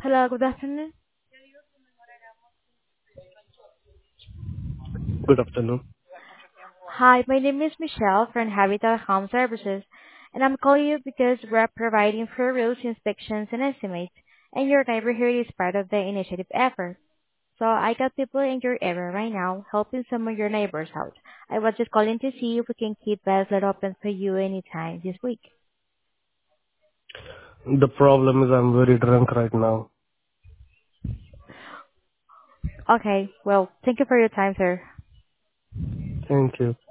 Hello, good afternoon. Good afternoon. Hi, my name is Michelle from Habitat Home Services, and I'm calling you because we're providing free roads inspections and estimates, and your neighborhood is part of the initiative effort. So I got people in your area right now helping some of your neighbors out. I was just calling to see if we can keep Baslet open for you anytime this week. The problem is I'm very drunk right now. Okay, well, thank you for your time, sir. Thank you.